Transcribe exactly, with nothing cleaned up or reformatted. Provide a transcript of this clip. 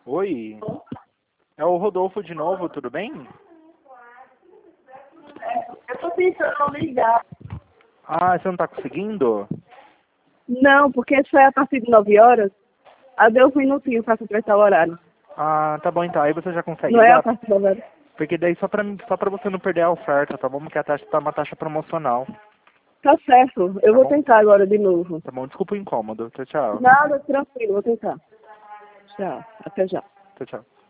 Oi, é o Rodolfo de novo, tudo bem? Eu tô tentando ligar. Ah, você não tá conseguindo? Não, porque isso é a partir de nove horas. Aí deu um minutinho pra completar o horário. Ah, tá bom então, aí você já consegue Não é a ligar? partir de nove horas. Porque daí só pra, só pra você não perder a oferta, tá bom? Porque a taxa tá uma taxa promocional, Tá certo, eu tá vou bom? tentar agora de novo. Tá bom, desculpa o incômodo. Tchau, tchau. Nada, tranquilo, vou tentar. Tchau, até já. Tchau, tchau.